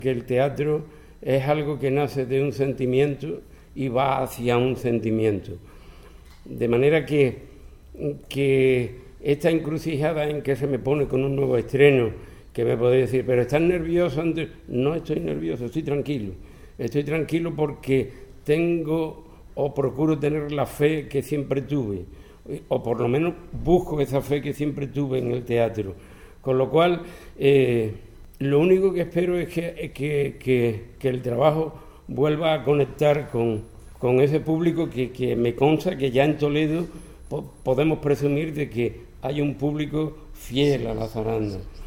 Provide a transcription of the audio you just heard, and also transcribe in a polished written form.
que el teatro es algo que nace de un sentimiento y va hacia un sentimiento. De manera que esta encrucijada en que se me pone con un nuevo estreno, que me podéis decir, pero ¿estás nervioso antes? No estoy nervioso, estoy tranquilo. Estoy tranquilo porque tengo o procuro tener la fe que siempre tuve, o por lo menos busco esa fe que siempre tuve en el teatro. Con lo cual, lo único que espero es que el trabajo vuelva a conectar con ese público que me consta que ya en Toledo podemos presumir de que hay un público fiel a la zaranda.